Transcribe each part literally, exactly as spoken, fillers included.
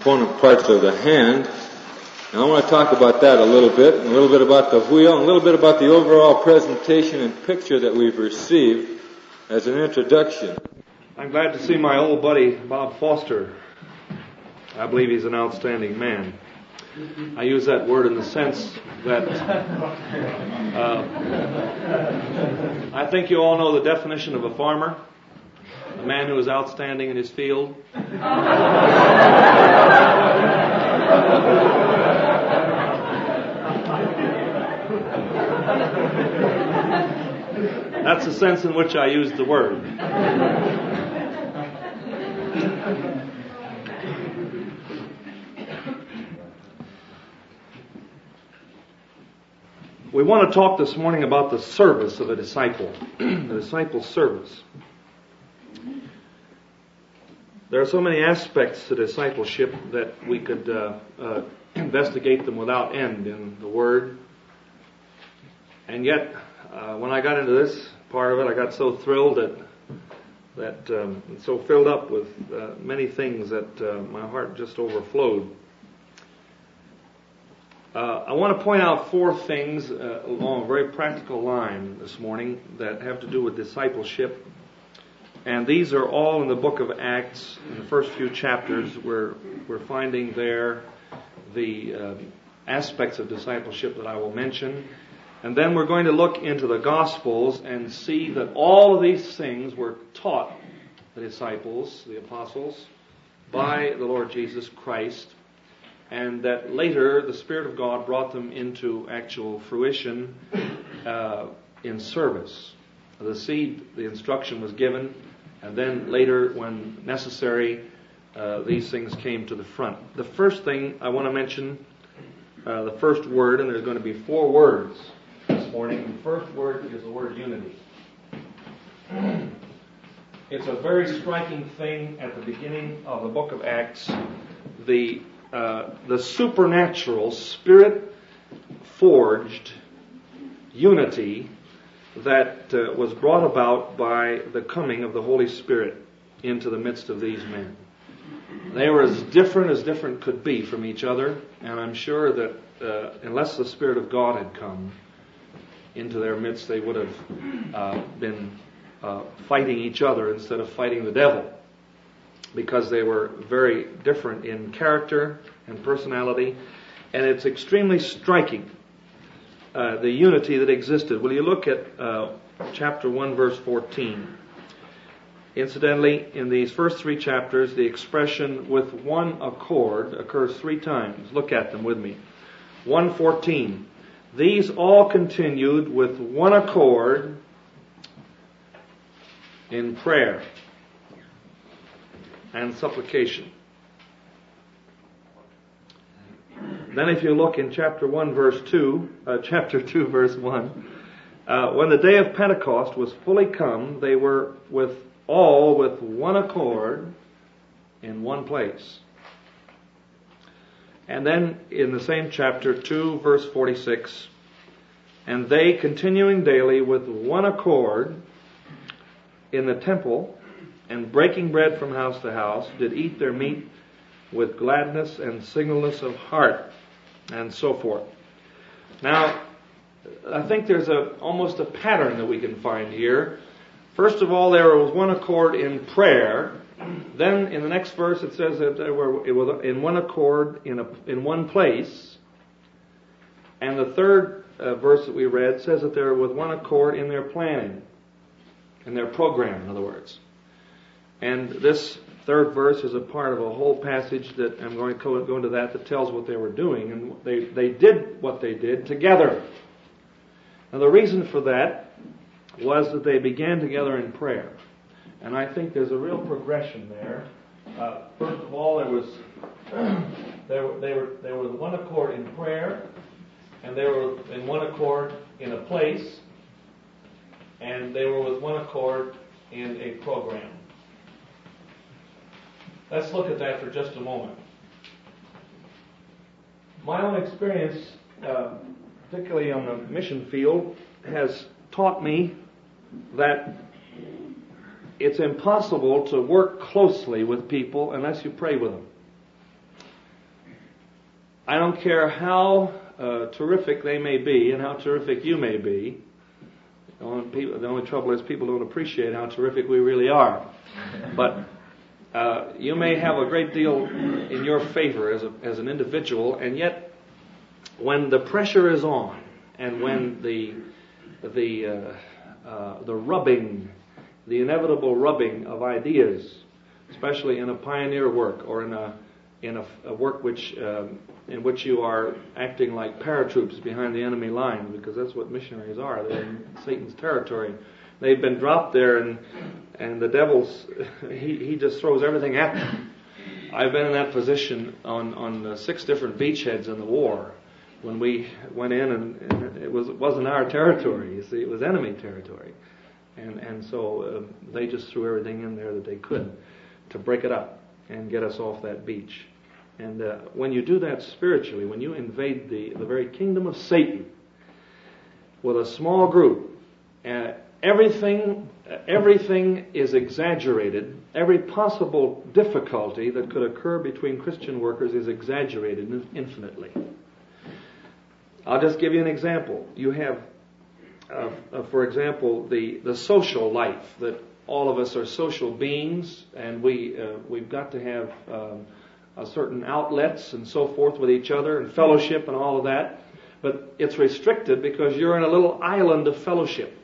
component parts of the hand. And I want to talk about that a little bit, and a little bit about the wheel, and a little bit about the overall presentation and picture that we've received as an introduction. I'm glad to see my old buddy Bob Foster. I believe he's an outstanding man. I use that word in the sense that uh, I think you all know the definition of a farmer, a man who is outstanding in his field. That's the sense in which I use the word. We want to talk this morning about the service of a disciple, the disciple's service. There are so many aspects to discipleship that we could uh, uh, investigate them without end in the Word. And yet, uh, when I got into this part of it, I got so thrilled that, that um, so filled up with uh, many things that uh, my heart just overflowed. Uh, I want to point out four things uh, along a very practical line this morning that have to do with discipleship. And these are all in the book of Acts. In the first few chapters, we're, we're finding there the uh, aspects of discipleship that I will mention. And then we're going to look into the Gospels and see that all of these things were taught the disciples, the apostles, by the Lord Jesus Christ. And that later the Spirit of God brought them into actual fruition uh, in service. The seed, the instruction was given, and then later, when necessary, uh, these things came to the front. The first thing I want to mention, uh, the first word, and there's going to be four words this morning. The first word is the word unity. It's a very striking thing at the beginning of the book of Acts. The Uh, the supernatural, Spirit-forged unity that uh, was brought about by the coming of the Holy Spirit into the midst of these men. They were as different as different could be from each other, and I'm sure that uh, unless the Spirit of God had come into their midst, they would have uh, been uh, fighting each other instead of fighting the devil, because they were very different in character and personality. And it's extremely striking, uh, the unity that existed. Will you look at uh, chapter one, verse fourteen? Incidentally, in these first three chapters, the expression "with one accord" occurs three times. Look at them with me. one fourteen. These all continued with one accord in prayer and supplication. Then if you look in chapter one, verse two, uh, chapter two, verse one, uh, when the day of Pentecost was fully come, they were with all with one accord in one place. And then in the same chapter two, verse forty-six, and they continuing daily with one accord in the temple, and breaking bread from house to house, did eat their meat with gladness and singleness of heart, and so forth. Now, I think there's a almost a pattern that we can find here. First of all, there was one accord in prayer. Then in the next verse it says that they were it was in one accord in a in one place. And the third uh, verse that we read says that they were with one accord in their planning, in their program, in other words. And this third verse is a part of a whole passage that I'm going to go into that that tells what they were doing. And they, they did what they did together. Now the reason for that was that they began together in prayer. And I think there's a real progression there. Uh, first of all, there was they were they were they were with one accord in prayer, and they were in one accord in a place, and they were with one accord in a program. Let's look at that for just a moment. My own experience, uh, particularly on the mission field, has taught me that it's impossible to work closely with people unless you pray with them. I don't care how uh, terrific they may be and how terrific you may be. The only, people, the only trouble is people don't appreciate how terrific we really are. But uh, you may have a great deal in your favor as, a, as an individual, and yet when the pressure is on and when the the uh, uh, the rubbing, the inevitable rubbing of ideas, especially in a pioneer work or in a in a, a work which um, in which you are acting like paratroops behind the enemy lines, because that's what missionaries are. They're in Satan's territory. They've been dropped there, and and the devil's he he just throws everything at them. I've been in that position on on uh, six different beachheads in the war, when we went in and, and it was it wasn't our territory. You see, it was enemy territory, and and so uh, they just threw everything in there that they could to break it up and get us off that beach. And uh, when you do that spiritually, when you invade the, the very kingdom of Satan with a small group, uh, everything everything is exaggerated. Every possible difficulty that could occur between Christian workers is exaggerated infinitely. I'll just give you an example. You have, uh, uh, for example, the, the social life, that all of us are social beings, and we, uh, we've got to have um, a certain outlets and so forth with each other, and fellowship and all of that. But it's restricted because you're in a little island of fellowship.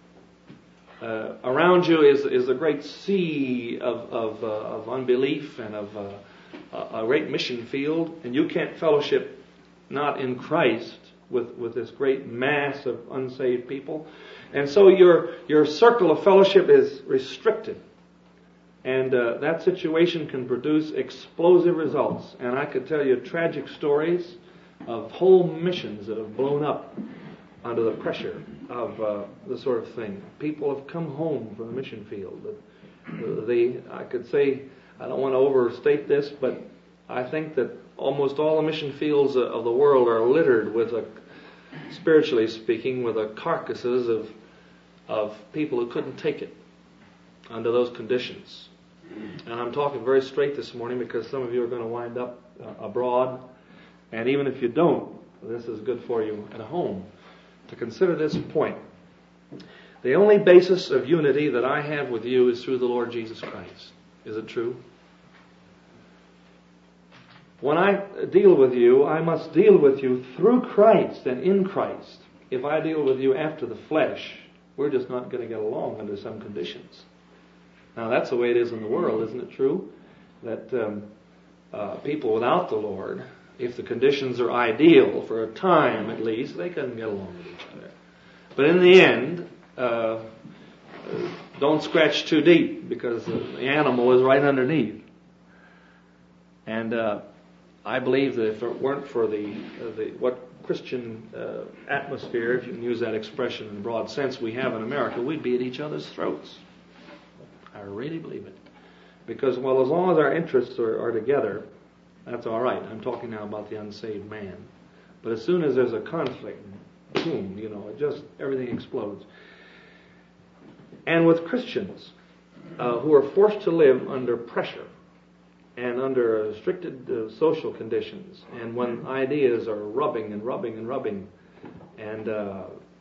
Uh, around you is is a great sea of of, uh, of unbelief and of uh, a great mission field, and you can't fellowship not in Christ with with this great mass of unsaved people, and so your your circle of fellowship is restricted. And uh, that situation can produce explosive results. And I could tell you tragic stories of whole missions that have blown up under the pressure of uh, this sort of thing. People have come home from the mission field. They, I could say, I don't want to overstate this, but I think that almost all the mission fields of the world are littered with, a, spiritually speaking, with the carcasses of of people who couldn't take it under those conditions. And I'm talking very straight this morning because some of you are going to wind up uh, abroad. And even if you don't, this is good for you at home to consider this point. The only basis of unity that I have with you is through the Lord Jesus Christ. Is it true? When I deal with you, I must deal with you through Christ and in Christ. If I deal with you after the flesh, we're just not going to get along under some conditions. Now, that's the way it is in the world, isn't it true? That um, uh, people without the Lord, if the conditions are ideal for a time at least, they can get along with each other. But in the end, uh, don't scratch too deep, because the animal is right underneath. And uh, I believe that if it weren't for the, uh, the what Christian uh, atmosphere, if you can use that expression in a broad sense, we have in America, we'd be at each other's throats. I really believe it. Because, well, as long as our interests are, are together, that's all right. I'm talking now about the unsaved man. But as soon as there's a conflict, boom, you know, it just, everything explodes. And with Christians uh, who are forced to live under pressure and under restricted uh, social conditions, and when ideas are rubbing and rubbing and rubbing, and uh,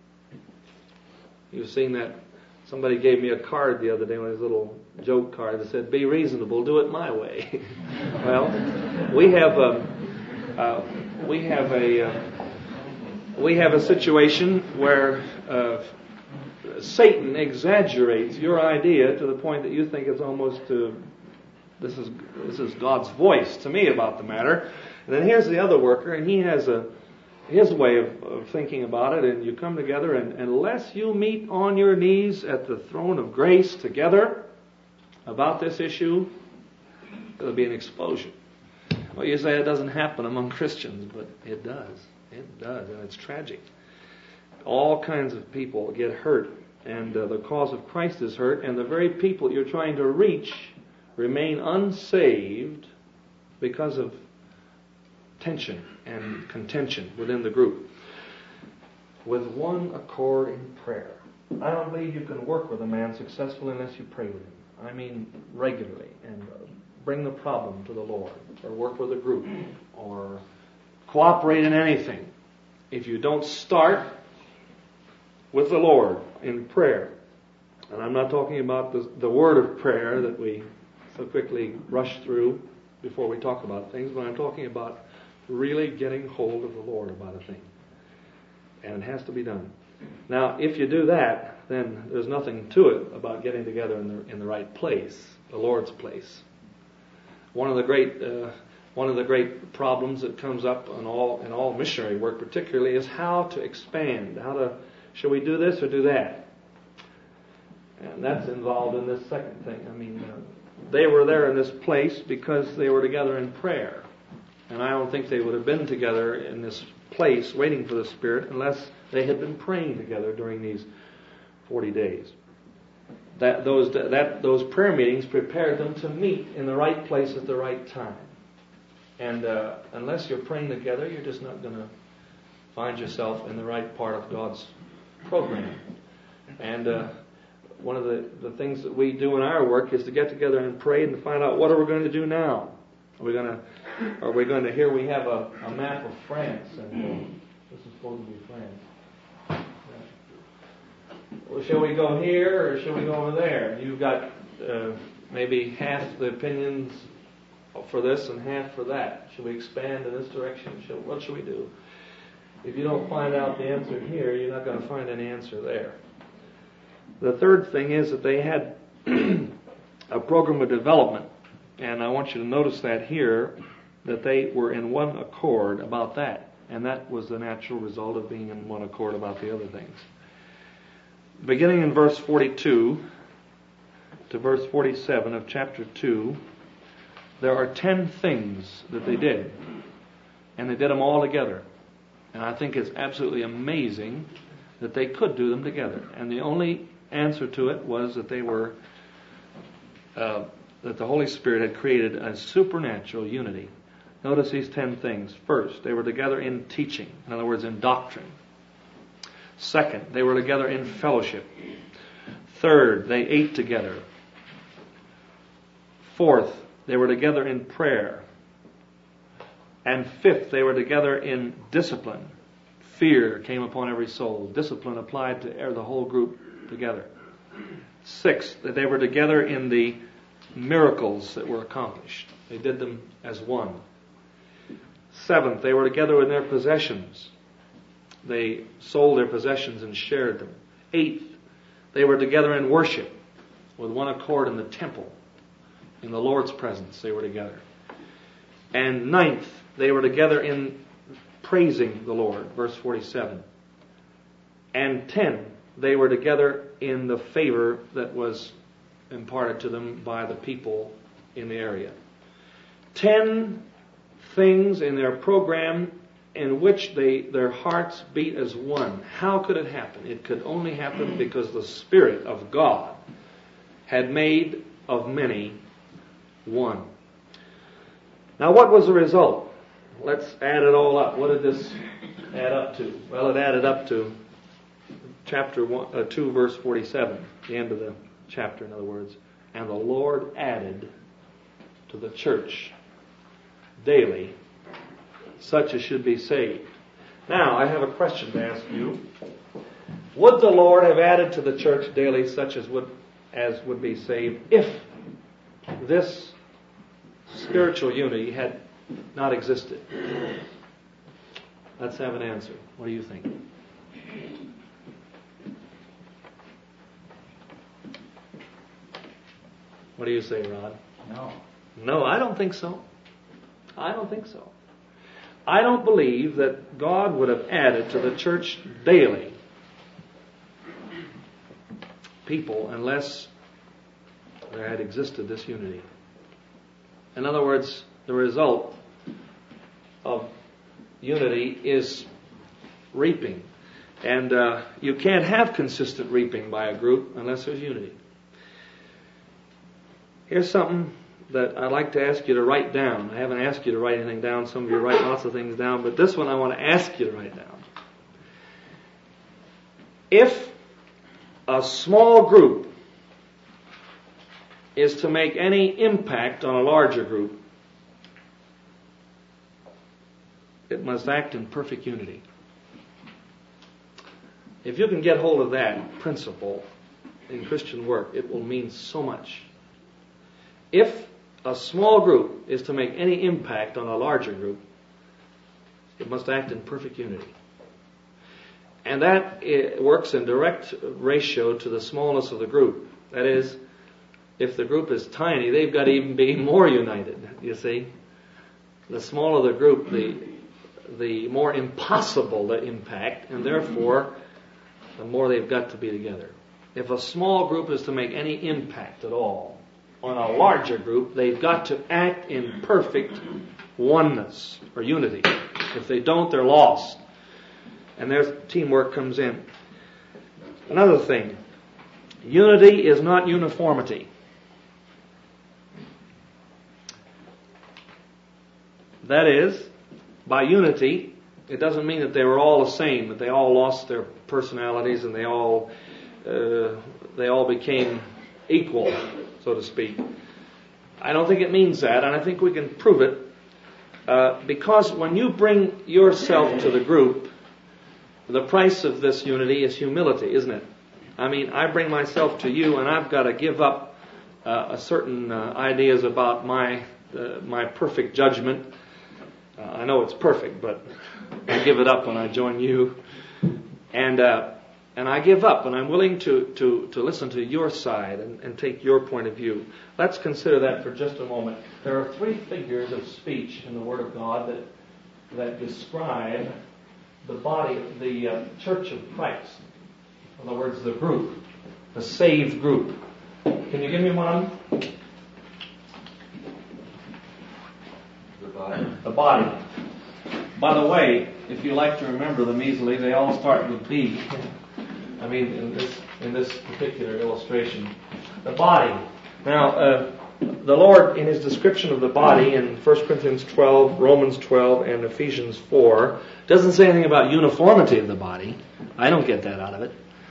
you've seen that. Somebody gave me a card the other day, one of these little joke cards that said, "Be reasonable, do it my way." Well, we have a uh, we have a uh, we have a situation where uh, Satan exaggerates your idea to the point that you think it's almost uh, this is this is God's voice to me about the matter. And then here's the other worker, and he has a his way of, of thinking about it, and you come together, and unless you meet on your knees at the throne of grace together about this issue, there'll be an explosion. Well, you say it doesn't happen among Christians, but it does. It does, and it's tragic. All kinds of people get hurt, and uh, the cause of Christ is hurt, and the very people you're trying to reach remain unsaved because of tension and contention within the group. With one accord in prayer. I don't believe you can work with a man successfully unless you pray with him. I mean regularly, and bring the problem to the Lord, or work with a group, or cooperate in anything if you don't start with the Lord in prayer. And I'm not talking about the, the word of prayer that we so quickly rush through before we talk about things, but I'm talking about really getting hold of the Lord about a thing. And it has to be done. Now, if you do that, then there's nothing to it about getting together in the in the right place, the Lord's place. One of the great uh, one of the great problems that comes up in all in all missionary work, particularly, is how to expand. How to should we do this or do that? And that's involved in this second thing. I mean, uh, they were there in this place because they were together in prayer, and I don't think they would have been together in this place waiting for the Spirit unless they had been praying together during these forty days. That those that those prayer meetings prepared them to meet in the right place at the right time. And uh, unless you're praying together, you're just not going to find yourself in the right part of God's program. And uh, one of the, the things that we do in our work is to get together and pray and to find out what are we going to do now. Are we going to are we going to here we have a, a map of France, and uh, this is supposed to be France. Well, shall we go here or shall we go over there? You've got uh, maybe half the opinions for this and half for that. Should we expand in this direction? Shall, what should we do? If you don't find out the answer here, you're not going to find any answer there. The third thing is that they had a program of development, and I want you to notice that here, that they were in one accord about that, and that was the natural result of being in one accord about the other things. Beginning in verse forty-two to verse forty-seven of chapter two, there are ten things that they did, and they did them all together. And I think it's absolutely amazing that they could do them together. And the only answer to it was that they were, uh, that the Holy Spirit had created a supernatural unity. Notice these ten things. First, they were together in teaching, in other words, in doctrine. Second, they were together in fellowship. Third, they ate together. Fourth, they were together in prayer. And fifth, they were together in discipline. Fear came upon every soul. Discipline applied to the whole group together. Sixth, that they were together in the miracles that were accomplished. They did them as one. Seventh, they were together in their possessions. They sold their possessions and shared them. Eighth, they were together in worship with one accord in the temple. In the Lord's presence, they were together. And ninth, they were together in praising the Lord, verse forty-seven. And ten, they were together in the favor that was imparted to them by the people in the area. Ten things in their program in which they their hearts beat as one. How could it happen? It could only happen because the Spirit of God had made of many one. Now, what was the result? Let's add it all up. What did this add up to? Well, it added up to chapter one, uh, two, verse forty-seven, the end of the chapter, in other words. And the Lord added to the church daily such as should be saved. Now, I have a question to ask you. Would the Lord have added to the church daily such as would as would be saved if this spiritual unity had not existed? Let's have an answer. What do you think? What do you say, Rod? No. No, I don't think so. I don't think so. I don't believe that God would have added to the church daily people unless there had existed this unity. In other words, the result of unity is reaping. And uh, you can't have consistent reaping by a group unless there's unity. Here's something that I'd like to ask you to write down. I haven't asked you to write anything down. Some of you write lots of things down, but this one I want to ask you to write down. If a small group is to make any impact on a larger group, it must act in perfect unity. If you can get hold of that principle in Christian work, it will mean so much. If a small group is to make any impact on a larger group, it must act in perfect unity. And that it works in direct ratio to the smallness of the group. That is, if the group is tiny, they've got to even be more united, you see. The smaller the group, the, the more impossible the impact, and therefore, the more they've got to be together. If a small group is to make any impact at all on a larger group, they've got to act in perfect oneness or unity. If they don't, they're lost. And there's teamwork comes in. Another thing, unity is not uniformity. That is, by unity, it doesn't mean that they were all the same, that they all lost their personalities and they all uh, they all became equal, so to speak. I don't think it means that, and I think we can prove it. Uh, because when you bring yourself to the group, the price of this unity is humility, isn't it? I mean, I bring myself to you, and I've got to give up uh, a certain uh, ideas about my uh, my perfect judgment. Uh, I know it's perfect, but I give it up when I join you, and uh, and I give up, and I'm willing to to, to listen to your side and, and take your point of view. Let's consider that for just a moment. There are three figures of speech in the Word of God that that describe the body, the uh, Church of Christ. In other words, the group, the saved group. Can you give me one? The body. The body. By the way, if you like to remember them easily, they all start with B. I mean, in this in this particular illustration, the body. Now, uh, the Lord, in His description of the body in First Corinthians twelve, Romans twelve, and Ephesians four, doesn't say anything about uniformity of the body. I don't get that out of it.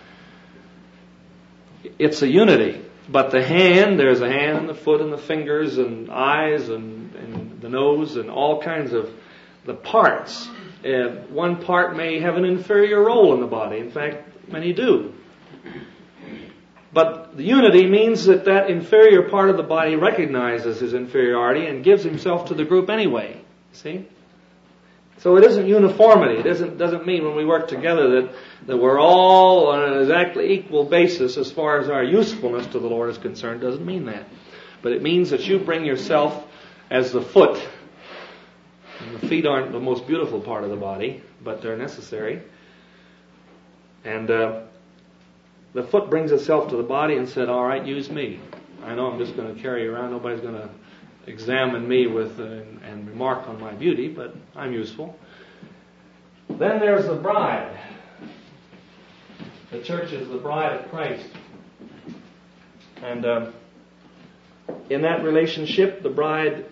It's a unity. But the hand, there's a hand and the foot and the fingers and eyes and, and the nose and all kinds of the parts. Uh, one part may have an inferior role in the body. In fact, many do. But the unity means that that inferior part of the body recognizes his inferiority and gives himself to the group anyway. See? So it isn't uniformity. It doesn't doesn't mean when we work together that, that we're all on an exactly equal basis as far as our usefulness to the Lord is concerned. It doesn't mean that. But it means that you bring yourself as the foot. And the feet aren't the most beautiful part of the body, but they're necessary. And uh, the foot brings itself to the body and said, all right, use me. I know I'm just going to carry you around. Nobody's going to examine me with uh, and, and remark on my beauty, but I'm useful. Then there's the bride. The church is the bride of Christ. And uh, in that relationship, the bride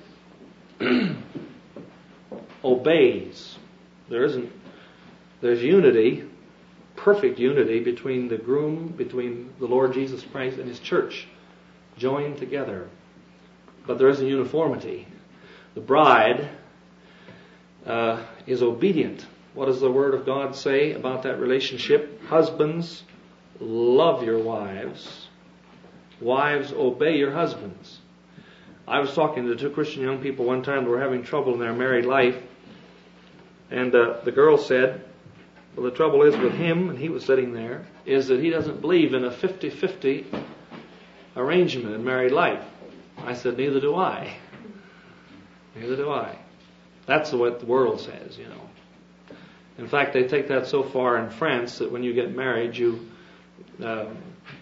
obeys. There isn't, there's unity, perfect unity between the groom, between the Lord Jesus Christ and His church, joined together. But there isn't uniformity. The bride uh, is obedient. What does the Word of God say about that relationship? Husbands, love your wives. Wives, obey your husbands. I was talking to two Christian young people one time who were having trouble in their married life. And uh, the girl said, well, the trouble is with him, and he was sitting there, is that he doesn't believe in a fifty-fifty arrangement in married life. I said, neither do I. Neither do I. That's what the world says, you know. In fact, they take that so far in France that when you get married, you um,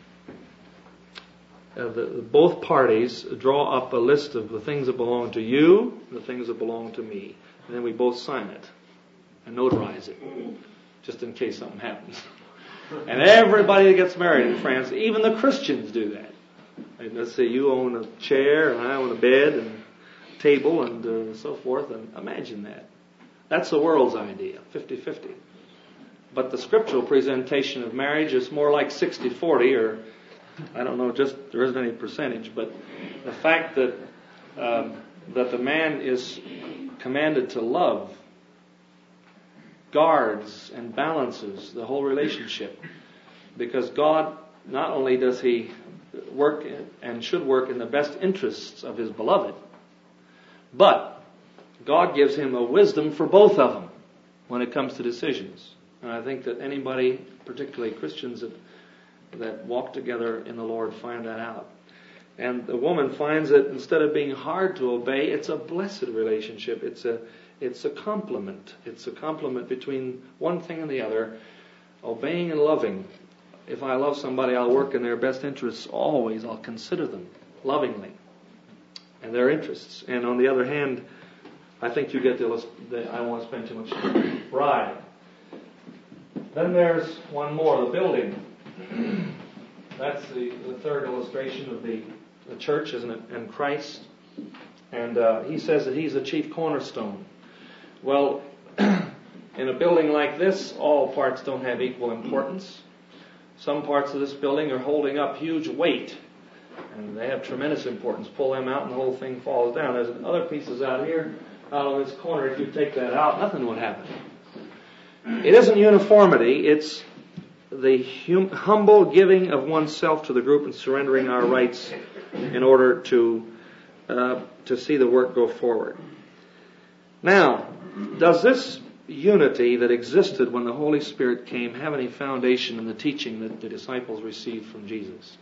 uh, the, both parties draw up a list of the things that belong to you, and the things that belong to me, and then we both sign it and notarize it, just in case something happens. And everybody that gets married in France, even the Christians, do that. And let's say you own a chair and I own a bed and a table and uh, so forth. And imagine that. That's the world's idea, fifty-fifty. But the scriptural presentation of marriage is more like sixty forty, or I don't know, just there isn't any percentage. But the fact that um, that the man is commanded to love guards and balances the whole relationship. Because God, not only does He work and should work in the best interests of His beloved, but God gives him a wisdom for both of them when it comes to decisions. And I think that anybody, particularly Christians that, that walk together in the Lord, find that out. And the woman finds that instead of being hard to obey, it's a blessed relationship. It's a, it's a complement. It's a complement between one thing and the other, obeying and loving. If I love somebody, I'll work in their best interests always. I'll consider them lovingly and their interests. And on the other hand, I think you get the, the I don't want to spend too much time. Bride. Then there's one more, the building. That's the, the third illustration of the, the church, isn't it? And Christ. And uh, he says that he's the chief cornerstone. Well, in a building like this, all parts don't have equal importance. Some parts of this building are holding up huge weight, and they have tremendous importance. Pull them out and the whole thing falls down. There's other pieces out here, out on this corner. If you take that out, nothing would happen. It isn't uniformity. It's the hum- humble giving of oneself to the group and surrendering our rights in order to uh, to see the work go forward. Now, does this unity that existed when the Holy Spirit came have any foundation in the teaching that the disciples received from Jesus?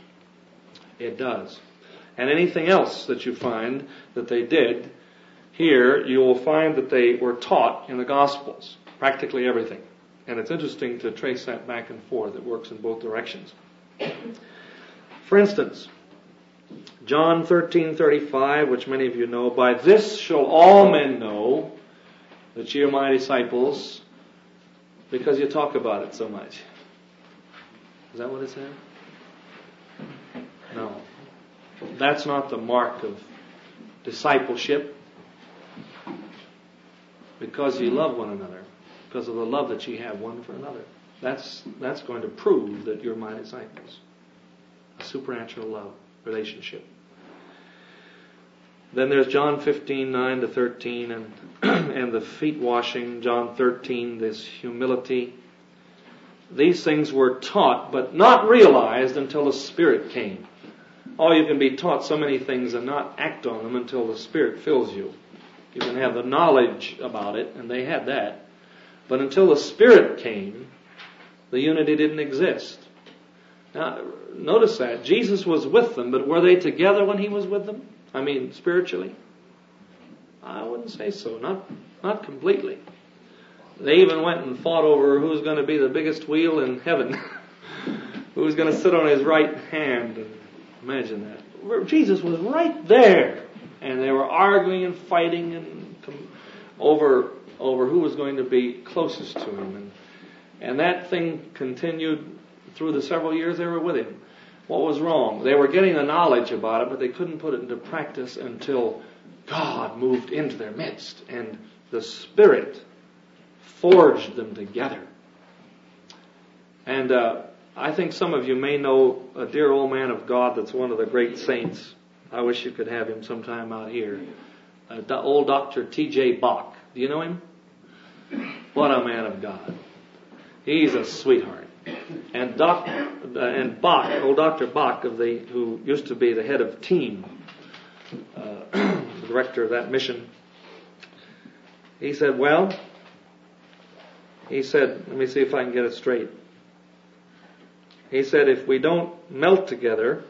It does. And anything else that you find that they did, here you will find that they were taught in the Gospels. Practically everything. And it's interesting to trace that back and forth. It works in both directions. For instance, John thirteen thirty-five, which many of you know, by this shall all men know that ye are my disciples, because you talk about it so much. Is that what it said? No. That's not the mark of discipleship. Because you love one another. Because of the love that you have one for another. That's that's going to prove that you're my disciples. A supernatural love relationship. Then there's John fifteen, nine to thirteen, and and the feet washing, John thirteen, this humility. These things were taught, but not realized until the Spirit came. Oh, you can be taught so many things and not act on them until the Spirit fills you. You can have the knowledge about it, and they had that. But until the Spirit came, the unity didn't exist. Now, notice that. Jesus was with them, but were they together when He was with them? I mean, spiritually? I wouldn't say so. Not, not completely. They even went and fought over who's going to be the biggest wheel in heaven. Who's going to sit on His right hand. Imagine that. Jesus was right there. And they were arguing and fighting and over over who was going to be closest to Him. And, and that thing continued through the several years they were with Him. What was wrong? They were getting the knowledge about it, but they couldn't put it into practice until God moved into their midst. And the Spirit forged them together. And uh, I think some of you may know a dear old man of God that's one of the great saints. I wish you could have him sometime out here. Uh, old Doctor T J Bach. Do you know him? What a man of God. He's a sweetheart. And Doc, uh, and Bach, old Doctor Bach, of the who used to be the head of Team, uh, the director of that mission, he said, well, he said, let me see if I can get it straight. He said, if we don't melt together,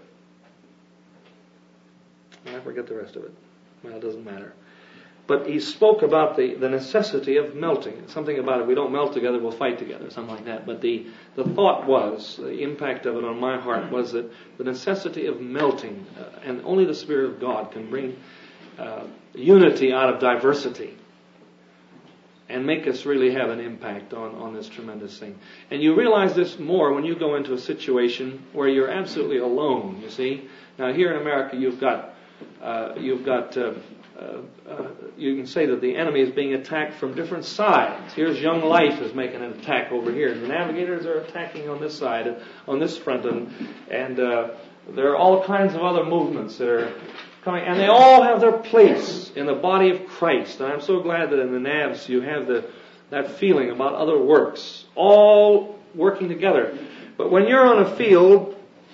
I forget the rest of it. Well, it doesn't matter. But he spoke about the, the necessity of melting. Something about it, we don't melt together, we'll fight together, something like that. But the, the thought was, the impact of it on my heart was that the necessity of melting, uh, and only the Spirit of God can bring uh, unity out of diversity and make us really have an impact on, on this tremendous thing. And you realize this more when you go into a situation where you're absolutely alone, you see. Now here in America you've got, uh, you've got, uh, uh, uh, you can say that the enemy is being attacked from different sides. Here's Young Life is making an attack over here. And the Navigators are attacking on this side, on this front. And, and uh, there are all kinds of other movements that are coming. And they all have their place in the body of Christ. And I'm so glad that in the Navs you have the that feeling about other works, all working together. But when you're on a field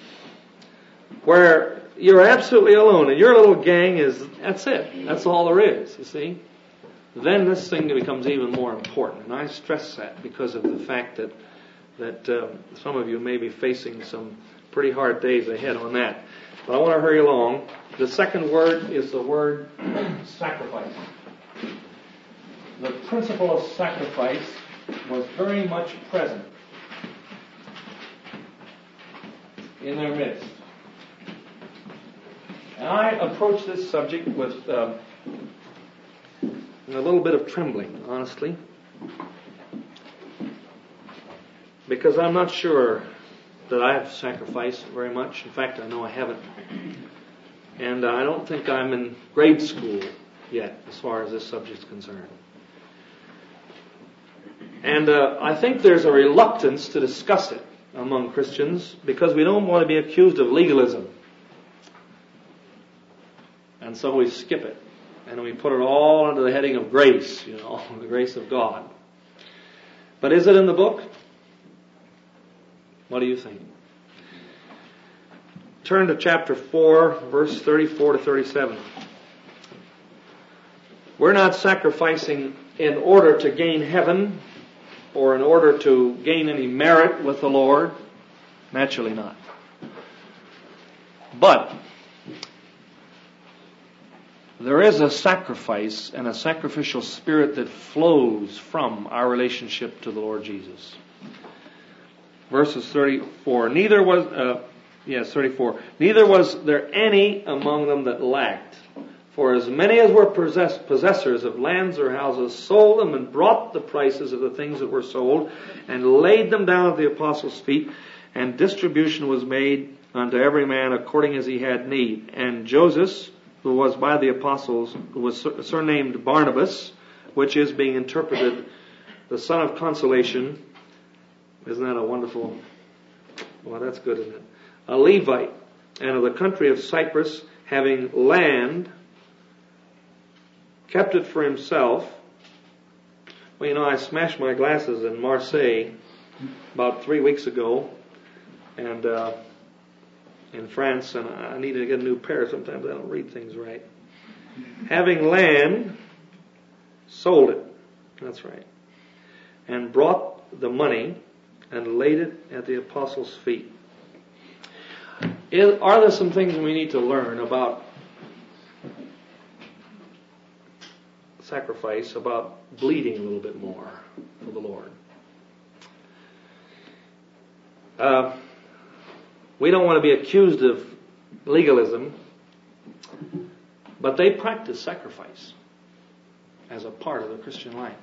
where you're absolutely alone and your little gang is, that's it. That's all there is, you see. Then this thing becomes even more important. And I stress that because of the fact that, that uh, some of you may be facing some pretty hard days ahead on that. But I want to hurry along. The second word is the word sacrifice. The principle of sacrifice was very much present in their midst. And I approach this subject with uh, a little bit of trembling, honestly, because I'm not sure that I have sacrificed very much. In fact, I know I haven't. And I don't think I'm in grade school yet, as far as this subject is concerned. And uh, I think there's a reluctance to discuss it among Christians because we don't want to be accused of legalism. And so we skip it. And we put it all under the heading of grace, you know, the grace of God. But is it in the book? What do you think? Turn to chapter four, verse thirty-four to thirty-seven. We're not sacrificing in order to gain heaven or in order to gain any merit with the Lord. Naturally not. But there is a sacrifice and a sacrificial spirit that flows from our relationship to the Lord Jesus. Verses thirty-four. Neither was, uh, yes, thirty-four. Neither was there any among them that lacked. For as many as were possess- possessors of lands or houses sold them and brought the prices of the things that were sold and laid them down at the apostles' feet, and distribution was made unto every man according as he had need. And Joseph, who was by the apostles, who was surnamed Barnabas, which is being interpreted the son of consolation. Isn't that a wonderful, well, that's good, isn't it? A Levite, and of the country of Cyprus, having land, kept it for himself. Well, you know, I smashed my glasses in Marseille about three weeks ago, and uh, in France, and I needed to get a new pair. Sometimes I don't read things right. Having land, sold it. That's right. And brought the money and laid it at the apostles' feet. Is, are there some things we need to learn about sacrifice, about bleeding a little bit more for the Lord? Uh, we don't want to be accused of legalism, but they practice sacrifice as a part of the Christian life.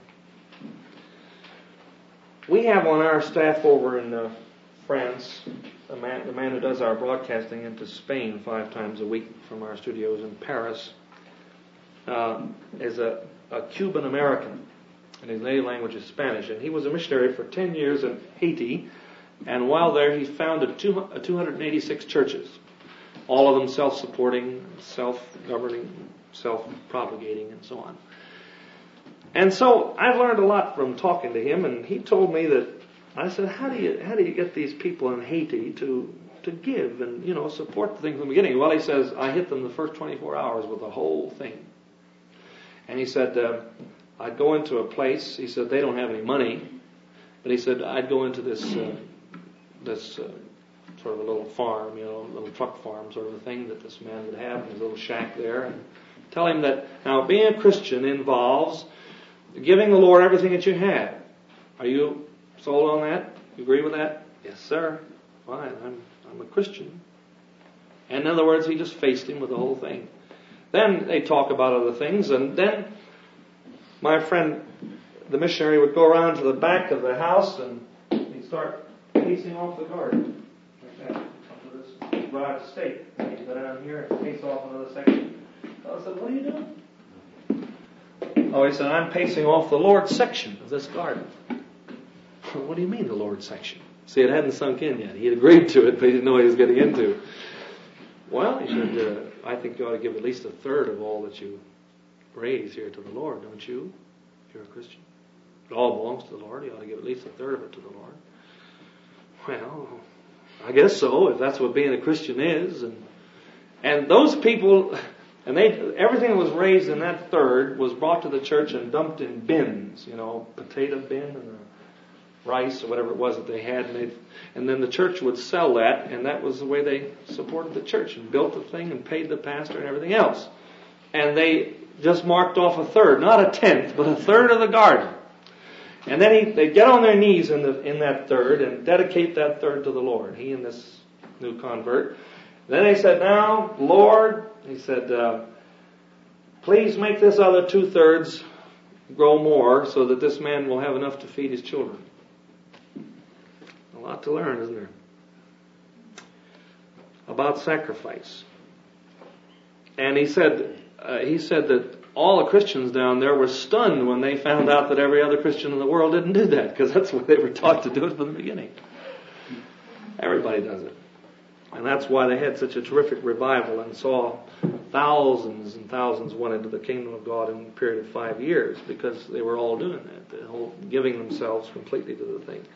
We have on our staff over in uh, France, the man, the man who does our broadcasting into Spain five times a week from our studios in Paris, uh, is a, a Cuban American, and his native language is Spanish. And he was a missionary for ten years in Haiti, and while there he founded two hundred eighty-six churches, all of them self-supporting, self-governing, self-propagating, and so on. And so I've learned a lot from talking to him, and he told me that, I said, how do you how do you get these people in Haiti to to give and, you know, support the thing from the beginning? Well, he says, I hit them the first twenty-four hours with the whole thing. And he said, uh, I'd go into a place, he said, they don't have any money, but he said, I'd go into this, uh, this uh, sort of a little farm, you know, a little truck farm sort of a thing that this man would have in his little shack there, and tell him that, now, being a Christian involves giving the Lord everything that you have. Are you sold on that? You agree with that? Yes, sir. Fine. I'm I'm a Christian. And in other words, he just faced him with the whole thing. Then they talk about other things, and then my friend, the missionary, would go around to the back of the house and he'd start pacing off the garden. Like that. Up to this drive to state. He'd go down here and pace off another section. So I said, what are you doing? Oh, he said, I'm pacing off the Lord's section of this garden. What do you mean, the Lord's section? See, it hadn't sunk in yet. He had agreed to it, but he didn't know what he was getting into. Well, he said, uh, I think you ought to give at least a third of all that you raise here to the Lord, don't you? If you're a Christian. It all belongs to the Lord. You ought to give at least a third of it to the Lord. Well, I guess so, if that's what being a Christian is. And and those people, and they everything that was raised in that third was brought to the church and dumped in bins, you know, potato bin and rice or whatever it was that they had, and they and then the church would sell that, and that was the way they supported the church and built the thing and paid the pastor and everything else. And they just marked off a third, not a tenth, but a third of the garden. And then he, they'd get on their knees in, the, in that third and dedicate that third to the Lord, he and this new convert. Then they said, now, Lord, he said, uh, please make this other two-thirds grow more so that this man will have enough to feed his children. A lot to learn, isn't there? About sacrifice. And he said, uh, he said that all the Christians down there were stunned when they found out that every other Christian in the world didn't do that, because that's what they were taught to do it from the beginning. Everybody does it. And that's why they had such a terrific revival and saw thousands and thousands went into the kingdom of God in a period of five years, because they were all doing that, the whole, giving themselves completely to the thing.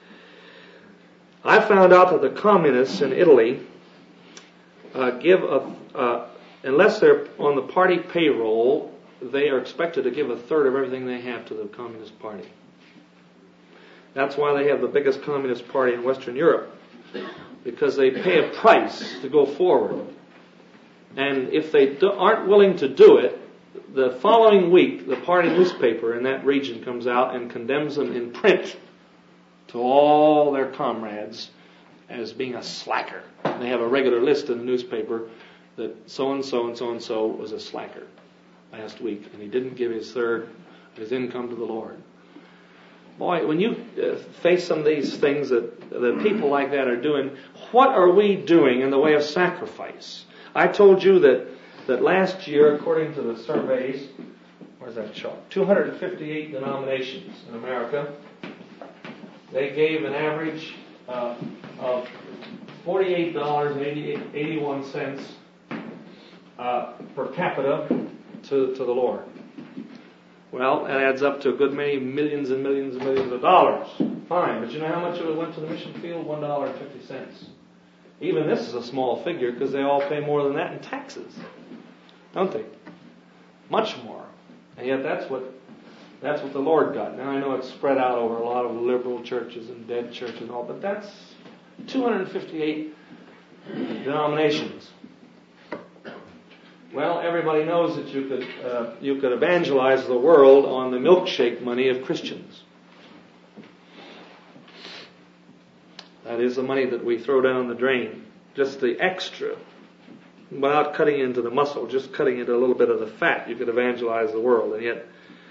I found out that the communists in Italy uh, give a, uh, unless they're on the party payroll, they are expected to give a third of everything they have to the Communist Party. That's why they have the biggest Communist Party in Western Europe, because they pay a price to go forward. And if they do, aren't willing to do it, the following week, the party newspaper in that region comes out and condemns them in print to all their comrades as being a slacker. And they have a regular list in the newspaper that so-and-so and so-and-so was a slacker last week, and he didn't give his third of his income to the Lord. Boy, when you uh, face some of these things that, that people like that are doing, what are we doing in the way of sacrifice? I told you that, that last year, according to the surveys, where's that chart? two hundred fifty-eight denominations in America. They gave an average uh, of forty-eight dollars and eighty-one cents uh, per capita to, to the Lord. Well, that adds up to a good many millions and millions and millions of dollars. Fine, but you know how much it went to the mission field? one dollar and fifty cents. Even this is a small figure, because they all pay more than that in taxes, don't they? Much more. And yet that's what that's what the Lord got. Now I know it's spread out over a lot of liberal churches and dead churches and all, but that's two hundred fifty-eight denominations. Well, everybody knows that you could uh, you could evangelize the world on the milkshake money of Christians. That is the money that we throw down the drain. Just the extra. Without cutting into the muscle, just cutting into a little bit of the fat, you could evangelize the world. And yet,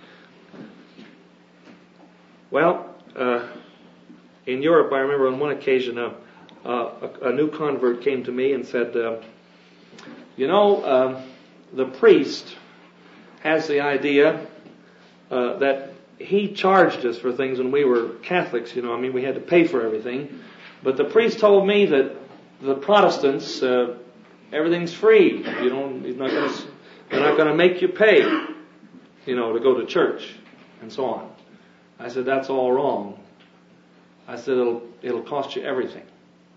well, uh, in Europe, I remember on one occasion, uh, uh, a, a new convert came to me and said, uh, you know, uh, the priest has the idea uh, that he charged us for things when we were Catholics, you know, I mean, we had to pay for everything. But the priest told me that the Protestants, uh, everything's free. You know, he's not going to, they're not going to make you pay, you know, to go to church and so on. I said, that's all wrong. I said, it'll, it'll cost you everything.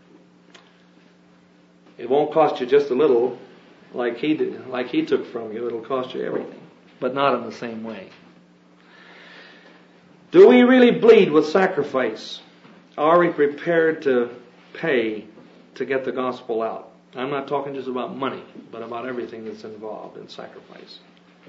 It won't cost you just a little like he did, like he took from you. It'll cost you everything, but not in the same way. Do we really bleed with sacrifice? Are we prepared to pay to get the gospel out? I'm not talking just about money, but about everything that's involved in sacrifice.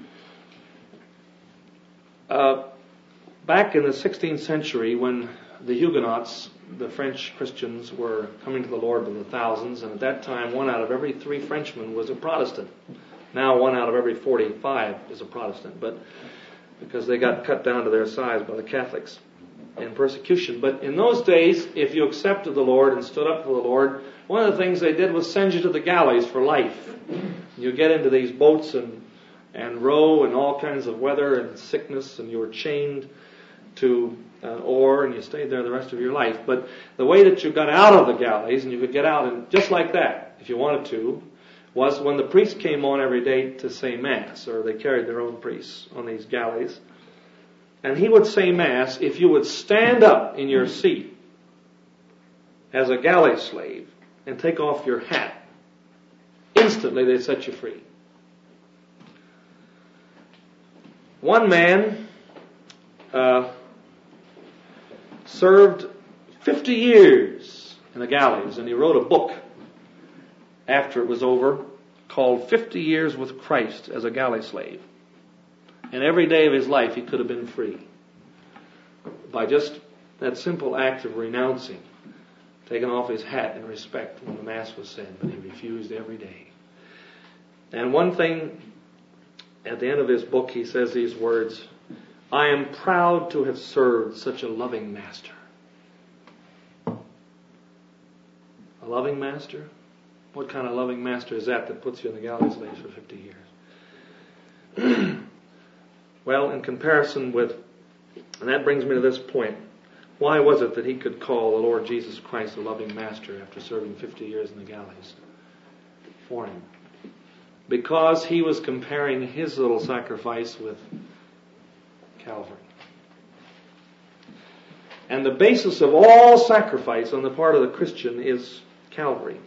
Uh, back in the sixteenth century, when the Huguenots, the French Christians, were coming to the Lord by the thousands, and at that time one out of every three Frenchmen was a Protestant. Now one out of every forty-five is a Protestant, but because they got cut down to their size by the Catholics in persecution. But in those days, if you accepted the Lord and stood up for the Lord, one of the things they did was send you to the galleys for life. You get into these boats and, and row in all kinds of weather and sickness, and you were chained to an oar, and you stayed there the rest of your life. But the way that you got out of the galleys, and you could get out and just like that, if you wanted to, was when the priest came on every day to say Mass, or they carried their own priests on these galleys. And he would say Mass if you would stand up in your seat as a galley slave and take off your hat. Instantly they'd set you free. One man uh, served fifty years in the galleys, and he wrote a book after it was over called fifty years with Christ as a galley slave. And every day of his life he could have been free by just that simple act of renouncing, taking off his hat in respect when the Mass was said, but he refused every day. And one thing, at the end of his book, he says these words, "I am proud to have served such a loving master." A loving master? What kind of loving master is that that puts you in the galley slaves for fifty years? Well, in comparison with, and that brings me to this point, why was it that he could call the Lord Jesus Christ a loving master after serving fifty years in the galleys for him? Because he was comparing his little sacrifice with Calvary. And the basis of all sacrifice on the part of the Christian is Calvary.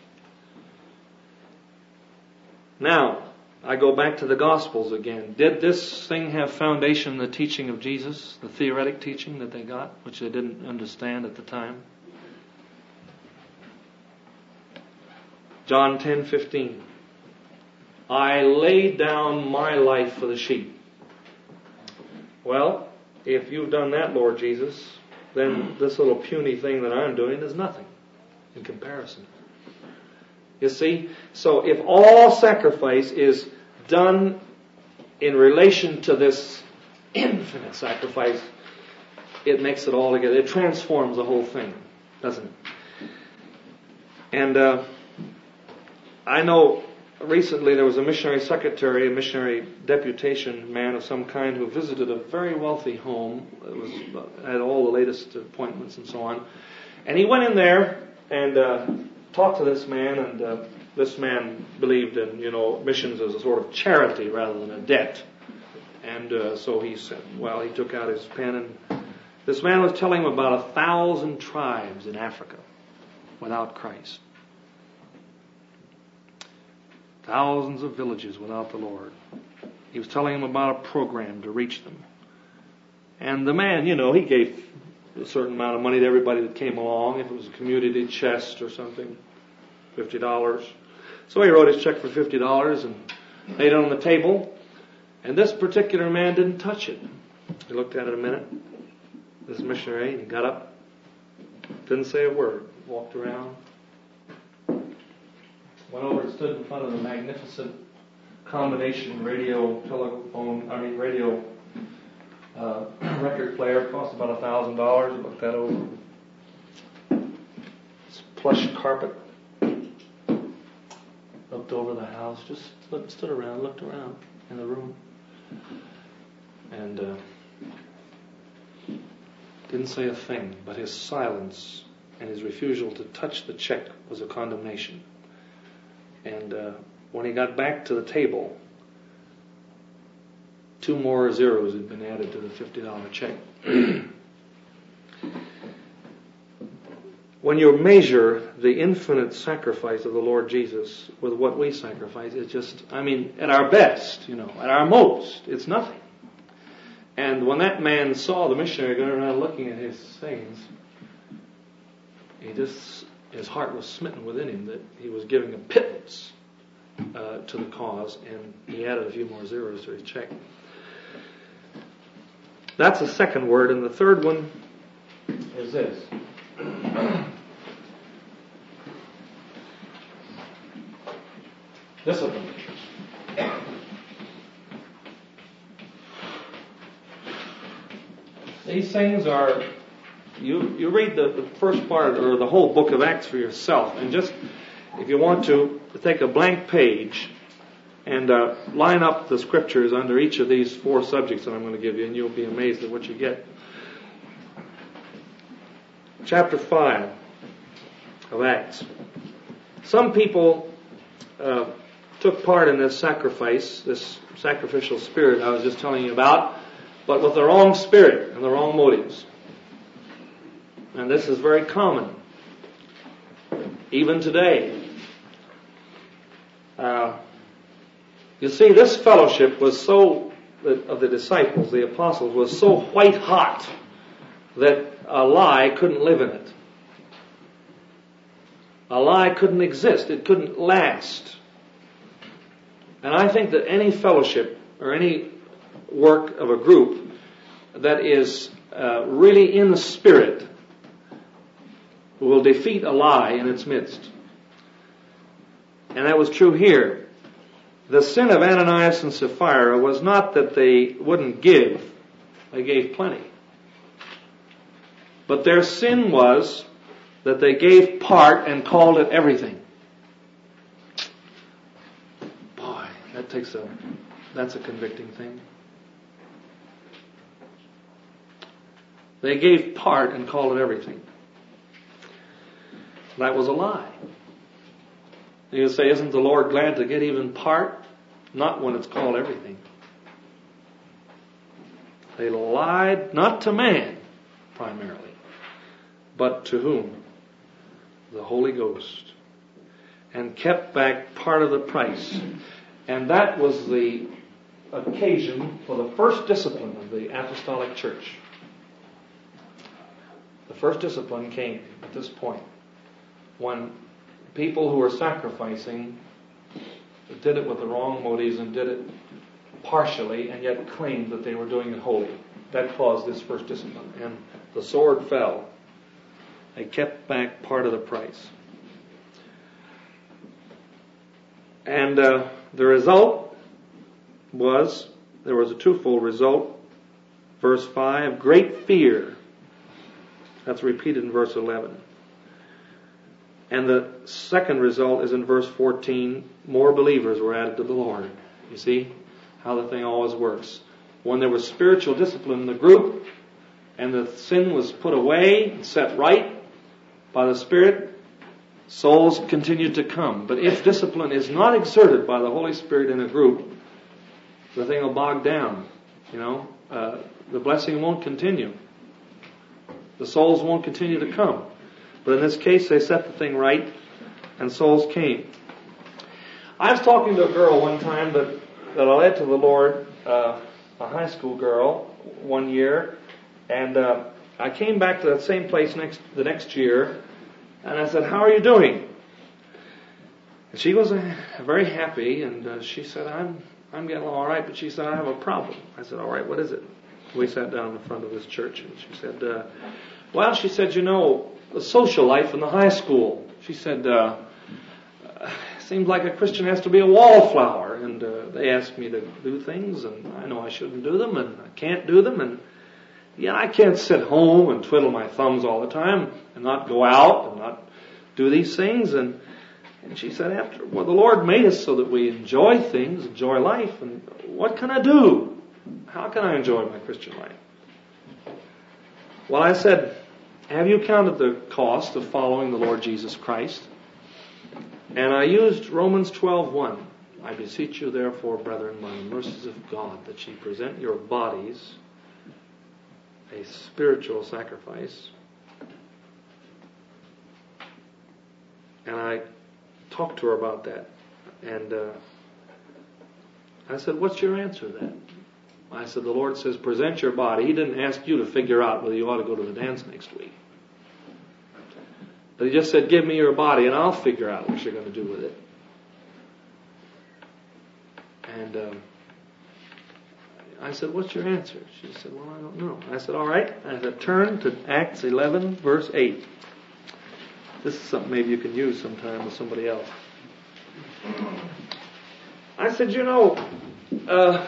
Now, I go back to the Gospels again. Did this thing have foundation in the teaching of Jesus, the theoretic teaching that they got, which they didn't understand at the time? John ten fifteen. I laid down my life for the sheep. Well, if you've done that, Lord Jesus, then this little puny thing that I'm doing is nothing in comparison. You see? So if all sacrifice is done in relation to this infinite sacrifice, it makes it all together. It transforms the whole thing, doesn't it? And uh, I know recently there was a missionary secretary, a missionary deputation man of some kind who visited a very wealthy home. It was had all the latest appointments and so on. And he went in there and uh, talked to this man, and uh, this man believed in, you know, missions as a sort of charity rather than a debt. And uh, so he said, well, he took out his pen, and this man was telling him about a thousand tribes in Africa without Christ. Thousands of villages without the Lord. He was telling him about a program to reach them. And the man, you know, he gave a certain amount of money to everybody that came along. If it was a community chest or something, fifty dollars. So he wrote his check for fifty dollars and laid it on the table. And this particular man didn't touch it. He looked at it a minute, this missionary, and he got up, didn't say a word, walked around, went over and stood in front of the magnificent combination radio, telephone, I mean radio uh, record player. It cost about a thousand dollars. He looked that over. This plush carpet. Looked over the house, just looked, stood around, looked around in the room. And uh, didn't say a thing, but his silence and his refusal to touch the check was a condemnation. And uh, when he got back to the table, two more zeros had been added to the fifty dollars check. When you measure the infinite sacrifice of the Lord Jesus with what we sacrifice, it's just, I mean, at our best, you know, at our most, it's nothing. And when that man saw the missionary going around looking at his things, he just, his heart was smitten within him that he was giving a pittance uh, to the cause, and he added a few more zeros to his check. That's the second word, and the third one is this. Discipline. These things are, you you read the, the first part or the whole book of Acts for yourself, and just, if you want to, take a blank page and uh, line up the scriptures under each of these four subjects that I'm going to give you, and you'll be amazed at what you get. Chapter five of Acts. Some people uh, took part in this sacrifice, this sacrificial spirit I was just telling you about, but with the wrong spirit and the wrong motives. And this is very common, even today. Uh, you see, this fellowship was so, of the disciples, the apostles, was so white hot that a lie couldn't live in it. A lie couldn't exist. It couldn't last. And I think that any fellowship or any work of a group that is uh, really in the spirit will defeat a lie in its midst. And that was true here. The sin of Ananias and Sapphira was not that they wouldn't give. They gave plenty. But their sin was that they gave part and called it everything. Boy, that takes a, that's a convicting thing. They gave part and called it everything. That was a lie. You say, isn't the Lord glad to get even part? Not when it's called everything. They lied not to man, primarily, but to whom? The Holy Ghost. And kept back part of the price. And that was the occasion for the first discipline of the apostolic church. The first discipline came at this point, when people who were sacrificing did it with the wrong motives and did it partially and yet claimed that they were doing it wholly. That caused this first discipline. And the sword fell. They kept back part of the price. And uh, the result was, there was a twofold result. Verse five, great fear. That's repeated in verse eleven. And the second result is in verse fourteen, more believers were added to the Lord. You see how the thing always works. When there was spiritual discipline in the group, and the sin was put away and set right by the Spirit, souls continued to come. But if discipline is not exerted by the Holy Spirit in a group, the thing will bog down. You know, uh, the blessing won't continue. The souls won't continue to come. But in this case, they set the thing right, and souls came. I was talking to a girl one time that, that I led to the Lord, uh, a high school girl, one year, and uh, I came back to that same place next the next year, and I said, "How are you doing?" And she was uh, very happy, and uh, she said, "I'm I'm getting all right," but she said, "I have a problem." I said, "All right, what is it?" We sat down in the front of this church, and she said, uh, "Well," she said, "you know, the social life in the high school." She said, uh, "Seems like a Christian has to be a wallflower, and uh, they ask me to do things, and I know I shouldn't do them, and I can't do them, and yeah, I can't sit home and twiddle my thumbs all the time and not go out and not do these things." And and she said, "After well, the Lord made us so that we enjoy things, enjoy life, and what can I do? How can I enjoy my Christian life?" Well, I said, "Have you counted the cost of following the Lord Jesus Christ?" And I used Romans twelve one. "I beseech you, therefore, brethren, by the mercies of God, that ye present your bodies a spiritual sacrifice." And I talked to her about that. And uh, I said, "What's your answer to that?" I said, "The Lord says, present your body." He didn't ask you to figure out whether you ought to go to the dance next week. But He just said, "Give me your body and I'll figure out what you're going to do with it." And um, I said, "What's your answer?" She said, "Well, I don't know." I said, "All right." I said, "Turn to Acts eleven, verse eight. This is something maybe you can use sometime with somebody else. I said, "You know, uh,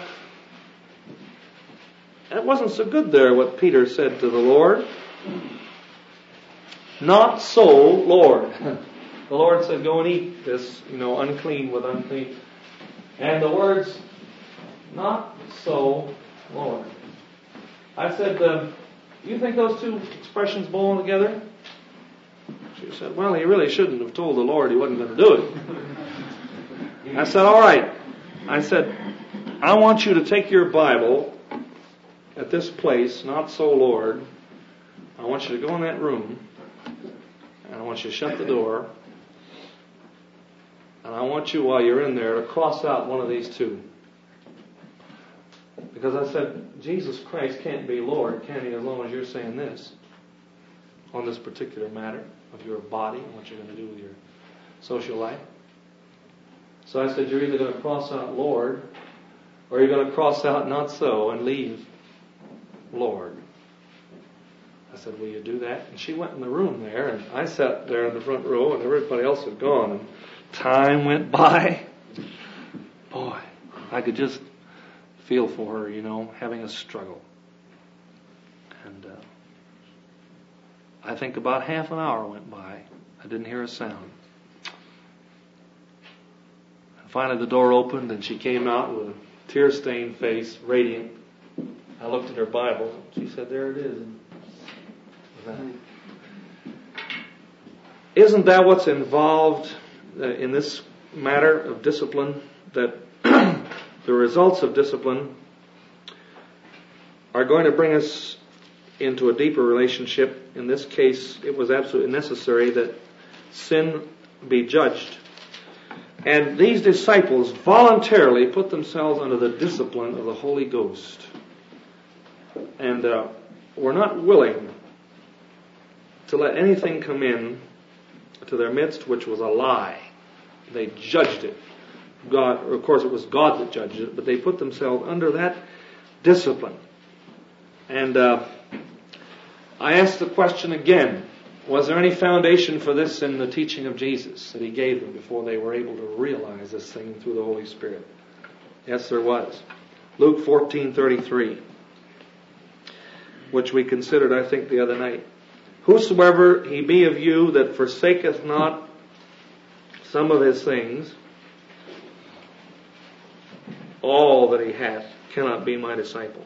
that wasn't so good there, what Peter said to the Lord. Not so, Lord." The Lord said, "Go and eat this, you know, unclean with unclean." And the words, "Not so, Lord." I said, uh, "You think those two expressions belong together?" She said, "Well, he really shouldn't have told the Lord he wasn't going to do it." I said, "All right." I said, "I want you to take your Bible at this place, not so, Lord. I want you to go in that room, and I want you to shut the door, and I want you, while you're in there, to cross out one of these two. Because I said, Jesus Christ can't be Lord, can He, as long as you're saying this on this particular matter of your body and what you're going to do with your social life. So I said, you're either going to cross out Lord, or you're going to cross out not so and leave Lord. I said, will you do that? And she went in the room there, and I sat there in the front row, and everybody else had gone, and time went by. Boy, I could just feel for her, you know, having a struggle. And uh, I think about half an hour went by. I didn't hear a sound. And finally the door opened, and she came out with a tear-stained face, radiant. I looked at her Bible. She said, there it is. And isn't that what's involved uh, in this matter of discipline? That the results of discipline are going to bring us into a deeper relationship. In this case, it was absolutely necessary that sin be judged. And these disciples voluntarily put themselves under the discipline of the Holy Ghost. And uh, were not willing to let anything come in to their midst which was a lie. They judged it. God, of course, it was God that judged it, but they put themselves under that discipline. And uh, I asked the question again, was there any foundation for this in the teaching of Jesus that He gave them before they were able to realize this thing through the Holy Spirit? Yes, there was. Luke fourteen thirty-three, which we considered, I think, the other night. Whosoever he be of you that forsaketh not some of his things, all that he hath, cannot be my disciple.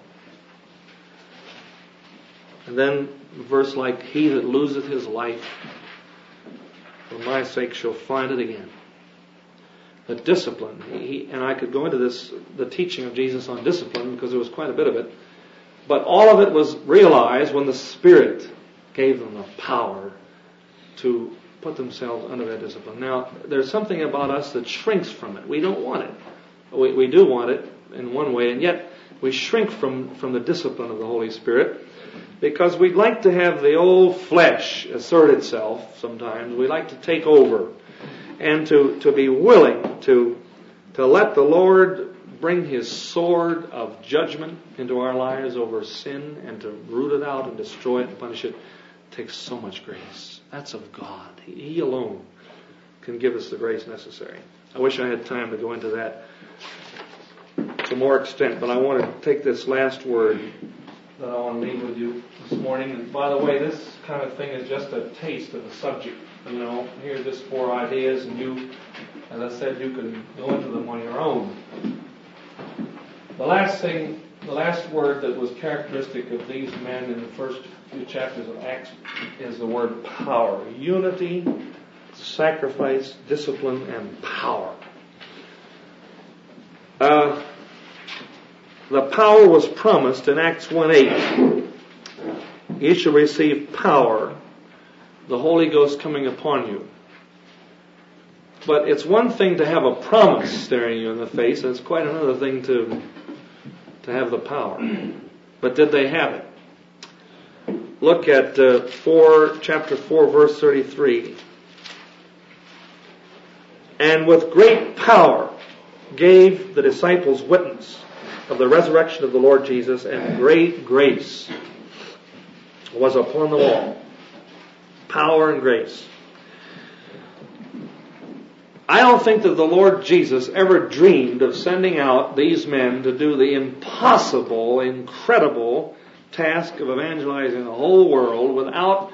And then a verse like, he that loseth his life for my sake shall find it again. The discipline. He, and I could go into this, the teaching of Jesus on discipline, because there was quite a bit of it. But all of it was realized when the Spirit gave them the power to put themselves under that discipline. Now, there's something about us that shrinks from it. We don't want it. We, we do want it in one way, and yet we shrink from, from the discipline of the Holy Spirit because we'd like to have the old flesh assert itself sometimes. We like to take over and to, to be willing to, to let the Lord bring His sword of judgment into our lives over sin and to root it out and destroy it and punish it. Takes so much grace. That's of God. He, he alone can give us the grace necessary. I wish I had time to go into that to more extent, but I want to take this last word that I want to leave with you this morning. And by the way, this kind of thing is just a taste of the subject. You know, here's just four ideas, and you, as I said, you can go into them on your own. The last thing, the last word that was characteristic of these men in the first few chapters of Acts is the word power. Unity, sacrifice, discipline, and power. Uh, the power was promised in Acts one eight. You shall receive power, the Holy Ghost coming upon you. But it's one thing to have a promise staring you in the face. It's quite another thing to to have the power. But did they have it? Look at uh, four, chapter four, verse thirty-three. And with great power gave the disciples witness of the resurrection of the Lord Jesus, and great grace was upon them all. Power and grace. I don't think that the Lord Jesus ever dreamed of sending out these men to do the impossible, incredible task of evangelizing the whole world without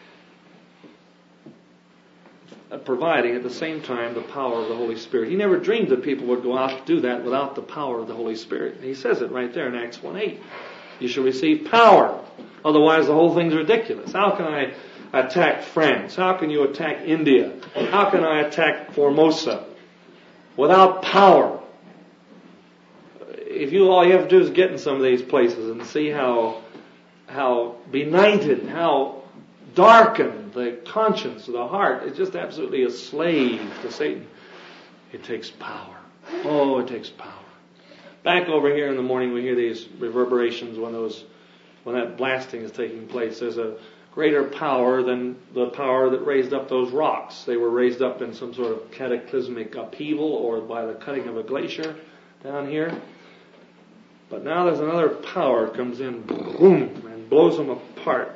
providing at the same time the power of the Holy Spirit. He never dreamed that people would go out to do that without the power of the Holy Spirit. He says it right there in Acts one eight. You shall receive power. Otherwise the whole thing's ridiculous. How can I attack France? How can you attack India? How can I attack Formosa without power? if you all you have to do is get in some of these places and see how how benighted, how darkened the conscience of the heart is, just absolutely a slave to Satan. It takes power. Oh, it takes power. Back over here in the morning, we hear these reverberations when those when that blasting is taking place. There's a greater power than the power that raised up those rocks. They were raised up in some sort of cataclysmic upheaval or by the cutting of a glacier down here. But now there's another power comes in, boom, and blows them apart.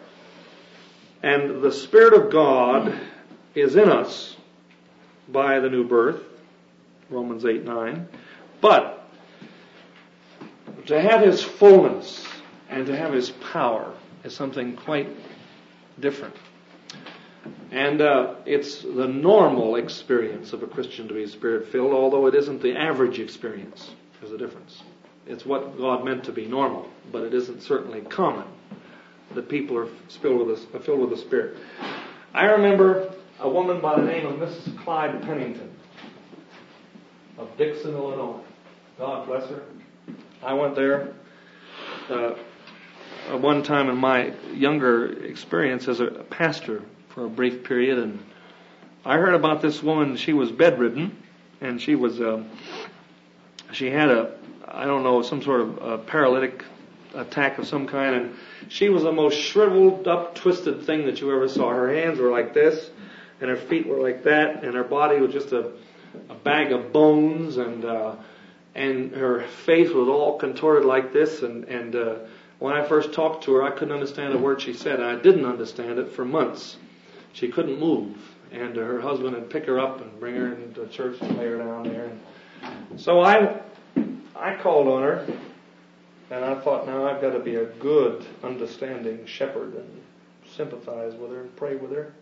And the Spirit of God is in us by the new birth, Romans eight nine. But to have His fullness and to have His power is something quite different. And uh, it's the normal experience of a Christian to be Spirit-filled, although it isn't the average experience. There's a difference. It's what God meant to be normal, but it isn't certainly common that people are filled with the, filled with the Spirit. I remember a woman by the name of Missus Clyde Pennington of Dixon, Illinois. God bless her. I went there uh, one time in my younger experience as a pastor for a brief period, and I heard about this woman. She was bedridden, and she was uh, she had a I don't know some sort of uh, paralytic attack of some kind, and she was the most shriveled up, twisted thing that you ever saw. Her hands were like this, and her feet were like that, and her body was just a, a bag of bones, and uh, and her face was all contorted like this, and and uh, when I first talked to her, I couldn't understand a word she said, and I didn't understand it for months. She couldn't move, and her husband would pick her up and bring her into church and lay her down there. And so I I called on her, and I thought, now I've got to be a good, understanding shepherd and sympathize with her and pray with her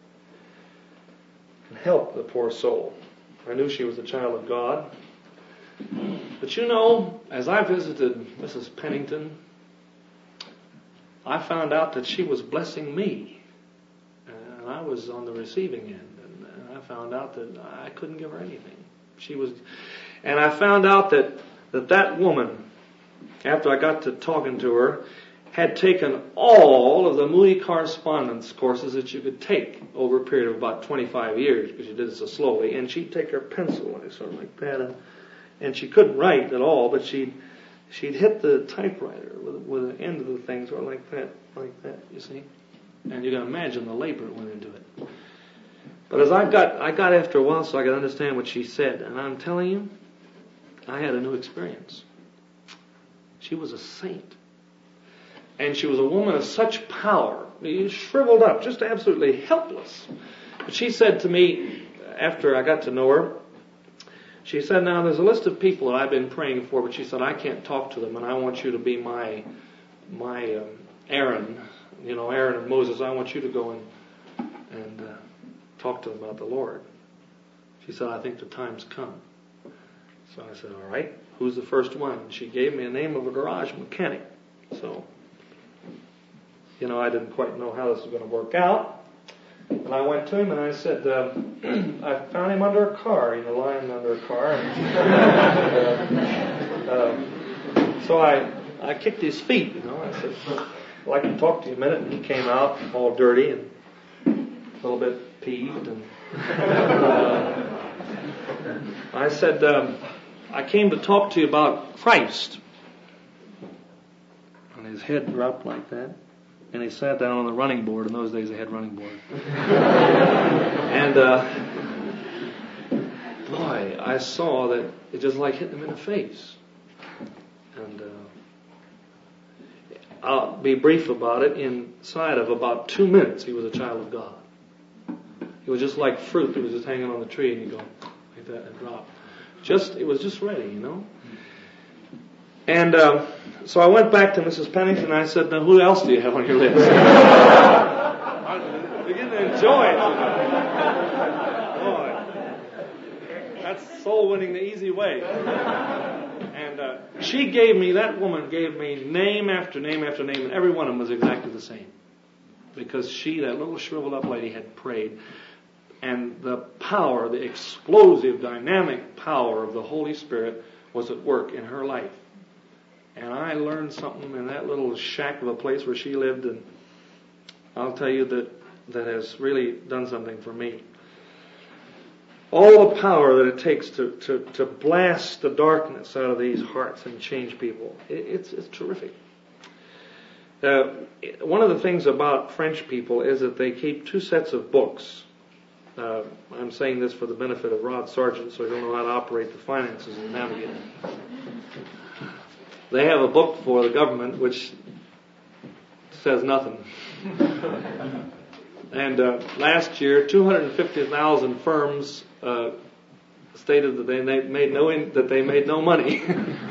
and help the poor soul. I knew she was a child of God. But you know, as I visited Missus Pennington, I found out that she was blessing me. And I was on the receiving end. And I found out that I couldn't give her anything. She was, and I found out that that, that woman, after I got to talking to her, had taken all of the Moody correspondence courses that you could take over a period of about twenty-five years, because she did it so slowly. And she'd take her pencil, like sort of like that, and, and she couldn't write at all, but she'd she'd hit the typewriter with, with the end of the thing, sort of like that, like that. You see, and you can imagine the labor that went into it. But as I got, I got after a while, so I could understand what she said, and I'm telling you, I had a new experience. She was a saint. And she was a woman of such power, shriveled up, just absolutely helpless. But she said to me, after I got to know her, she said, now there's a list of people that I've been praying for, but she said, I can't talk to them, and I want you to be my, my um, Aaron, you know, Aaron and Moses. I want you to go and, and uh, talk to them about the Lord. She said, I think the time's come. So I said, all right, who's the first one? And she gave me a name of a garage mechanic. So, you know, I didn't quite know how this was going to work out. And I went to him and I said, uh, I found him under a car, you know, lying under a car. And, uh, uh, so I I kicked his feet, you know. I said, I'd like to talk to you a minute. And he came out all dirty and a little bit peeved. And uh, I said, um, I came to talk to you about Christ. And his head dropped like that. And he sat down on the running board. In those days they had running board. And uh, boy, I saw that it just like hit him in the face. And uh, I'll be brief about it. Inside of about two minutes, he was a child of God. He was just like fruit that was just hanging on the tree, and you go like that and drop. Just, it was just ready, you know. And uh, so I went back to Missus Pennington and I said, now who else do you have on your list? I begin to enjoy it. Boy, that's soul winning the easy way. And uh, she gave me, that woman gave me name after name after name, and every one of them was exactly the same. Because she, that little shriveled up lady, had prayed. And the power, the explosive, dynamic power of the Holy Spirit was at work in her life. And I learned something in that little shack of a place where she lived, and I'll tell you that that has really done something for me. All the power that it takes to, to, to blast the darkness out of these hearts and change people. It, it's, it's terrific. Uh, one of the things about French people is that they keep two sets of books. Uh, I'm saying this for the benefit of Rod Sargent, so he'll know how to operate the finances and navigate it. They have a book for the government which says nothing. And uh, last year, two hundred fifty thousand firms uh, stated that they made no in, that they made no money,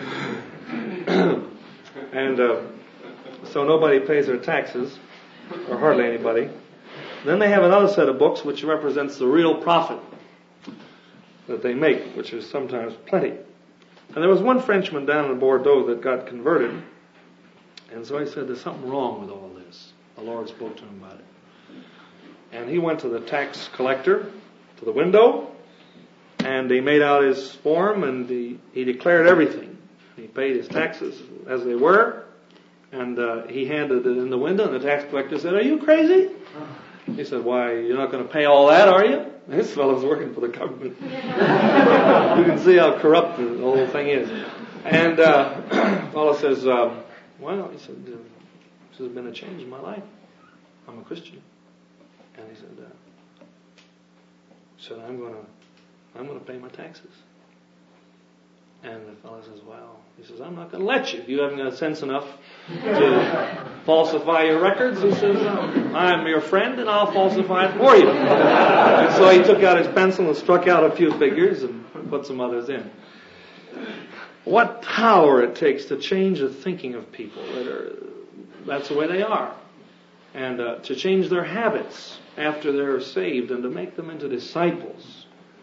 and uh, so nobody pays their taxes, or hardly anybody. Then they have another set of books which represents the real profit that they make, which is sometimes plenty. And there was one Frenchman down in Bordeaux that got converted, and so he said, "There's something wrong with all this." The Lord spoke to him about it. And he went to the tax collector, to the window, and he made out his form, and he, he declared everything. He paid his taxes as they were, and uh, he handed it in the window, and the tax collector said, "Are you crazy?" He said, "Why, you're not going to pay all that, are you?" This fellow's working for the government. You can see how corrupt the whole thing is. And uh, the fellow says, um, well, he said, this has been a change in my life. I'm a Christian. And he said, uh, said I'm going to I'm going to pay my taxes. And the fellow says, well, he says, I'm not going to let you. If you haven't got sense enough to falsify your records, he says, I'm your friend and I'll falsify it for you. And so he took out his pencil and struck out a few figures and put some others in. What power it takes to change the thinking of people. That are, that's the way they are. And uh, to change their habits after they're saved and to make them into disciples.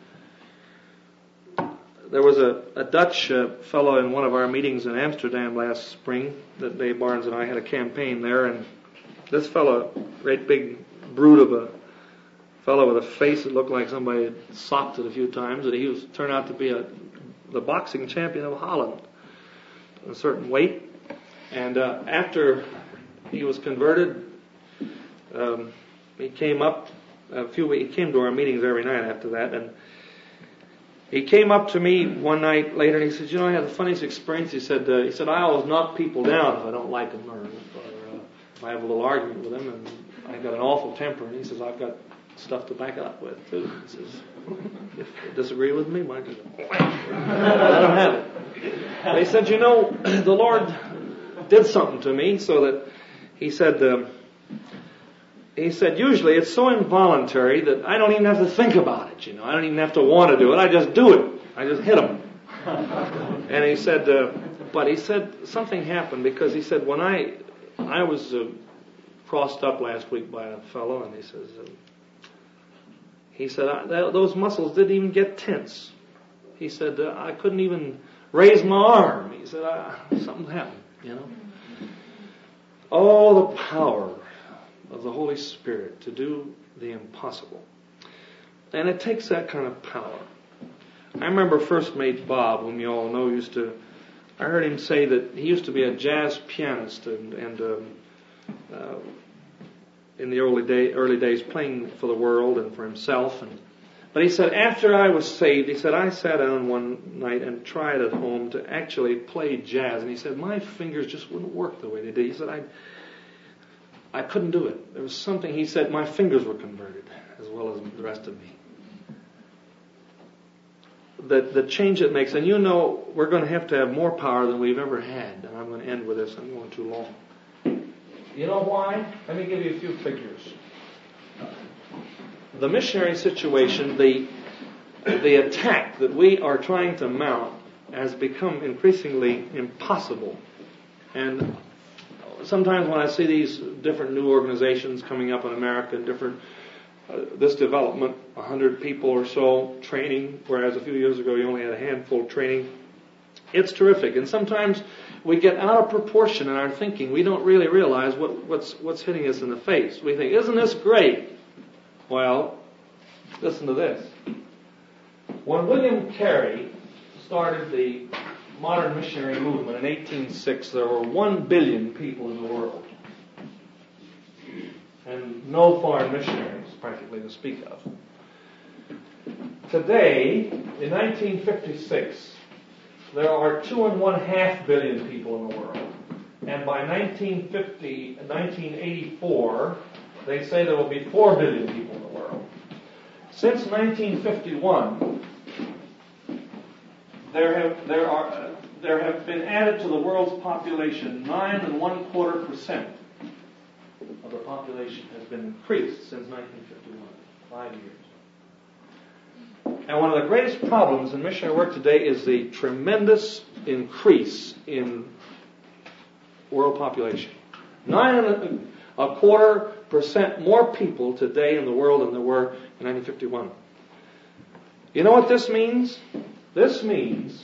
There was a, a Dutch uh, fellow in one of our meetings in Amsterdam last spring that Dave Barnes and I had a campaign there, and this fellow, great big brute of a fellow with a face that looked like somebody had socked it a few times, and he was turned out to be a the boxing champion of Holland, a certain weight. And uh, after he was converted, um, he came up a few. He came to our meetings every night after that, and he came up to me one night later and he said, "You know, I had the funniest experience." He said, uh, "He said I always knock people down if I don't like them, or, or uh, if I have a little argument with them, and I got an awful temper." And he says, "I've got stuff to back it up with too." He says, "If you disagree with me, I just I don't have it." But he said, "You know, the Lord did something to me so that," he said, um, He said, usually it's so involuntary that I don't even have to think about it, you know. I don't even have to want to do it. I just do it. I just hit them. And he said, uh, but he said something happened because he said, when I I was uh, crossed up last week by a fellow, and he says, uh, he said, I, that, those muscles didn't even get tense. He said, uh, I couldn't even raise my arm. He said, uh, something happened, you know. Oh, the power of the Holy Spirit to do the impossible. And it takes that kind of power. I remember first mate Bob, whom you all know, used to, I heard him say that he used to be a jazz pianist and, and um, uh, in the early day, early days playing for the world and for himself. And but he said, after I was saved, he said, I sat down one night and tried at home to actually play jazz. And he said, my fingers just wouldn't work the way they did. He said, I I couldn't do it. There was something, he said, my fingers were converted as well as the rest of me. The, the change it makes, and you know we're going to have to have more power than we've ever had. And I'm going to end with this. I'm going too long. You know why? Let me give you a few figures. The missionary situation, the the attack that we are trying to mount has become increasingly impossible. And sometimes when I see these different new organizations coming up in America and different, uh, this development, a hundred people or so training, whereas a few years ago you only had a handful training, it's terrific. And sometimes we get out of proportion in our thinking. We don't really realize what, what's, what's hitting us in the face. We think, isn't this great? Well, listen to this. When William Carey started the modern missionary movement in eighteen oh six, there were one billion people in the world. And no foreign missionaries, practically, to speak of. Today, in nineteen fifty-six, there are two and one half billion people in the world. And by nineteen fifty, nineteen eighty-four, they say there will be four billion people in the world. Since nineteen fifty-one, there have there are uh, there have been added to the world's population nine and one quarter percent of the population has been increased since nineteen fifty-one. Five years. And one of the greatest problems in missionary work today is the tremendous increase in world population. Nine and a quarter percent more people today in the world than there were in nineteen fifty-one. You know what this means? This means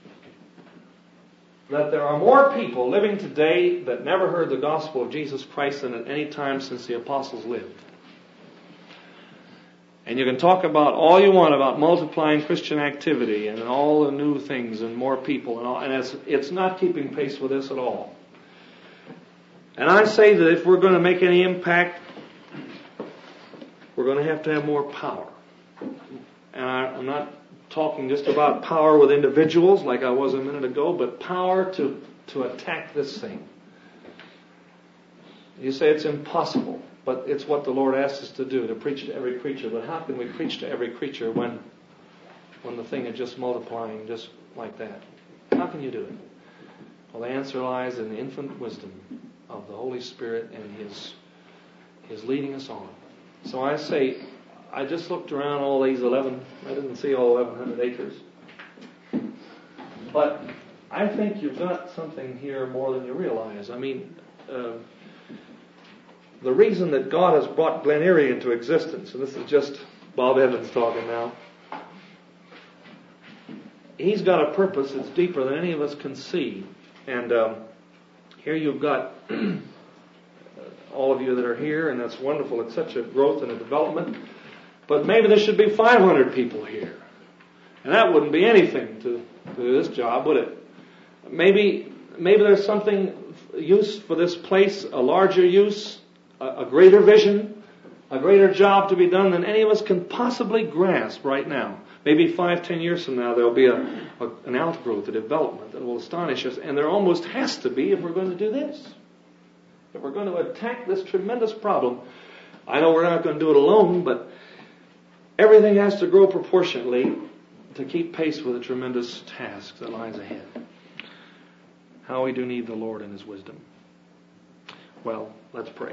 that there are more people living today that never heard the gospel of Jesus Christ than at any time since the apostles lived. And you can talk about all you want about multiplying Christian activity and all the new things and more people and all, and it's, it's not keeping pace with this at all. And I say that if we're going to make any impact, we're going to have to have more power. And I, I'm not talking just about power with individuals like I was a minute ago, but power to, to attack this thing. You say it's impossible, but it's what the Lord asks us to do, to preach to every creature. But how can we preach to every creature when, when the thing is just multiplying just like that? How can you do it? Well, the answer lies in the infinite wisdom of the Holy Spirit and His His leading us on. So I say, I just looked around all these eleven, I didn't see all eleven hundred acres. But I think you've got something here more than you realize. I mean, uh, the reason that God has brought Glen Erie into existence, and this is just Bob Evans talking now, He's got a purpose that's deeper than any of us can see. And um, here you've got all of you that are here, and that's wonderful. It's such a growth and a development. But maybe there should be five hundred people here. And that wouldn't be anything to, to do this job, would it? Maybe maybe there's something, use for this place, a larger use, a, a greater vision, a greater job to be done than any of us can possibly grasp right now. Maybe five, ten years from now, there'll be a, a, an outgrowth, a development that will astonish us. And there almost has to be if we're going to do this. If we're going to attack this tremendous problem. I know we're not going to do it alone, but everything has to grow proportionately to keep pace with the tremendous task that lies ahead. How we do need the Lord and His wisdom. Well, let's pray.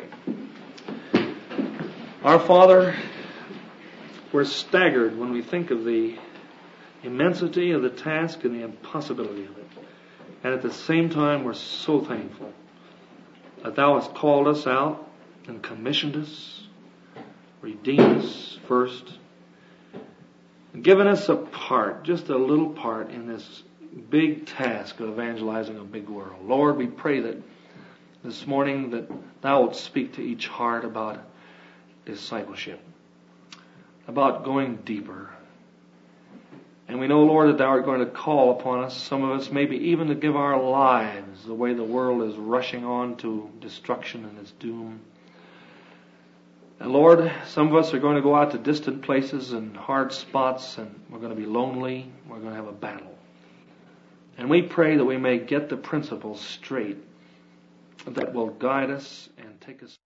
Our Father, we're staggered when we think of the immensity of the task and the impossibility of it. And at the same time, we're so thankful that Thou hast called us out and commissioned us, redeemed us first, and given us a part, just a little part in this big task of evangelizing a big world. Lord, we pray that this morning that Thou wilt speak to each heart about discipleship, about going deeper. And we know, Lord, that Thou art going to call upon us, some of us maybe even to give our lives the way the world is rushing on to destruction and its doom. And Lord, some of us are going to go out to distant places and hard spots, and we're going to be lonely. We're going to have a battle. And we pray that we may get the principles straight that will guide us and take us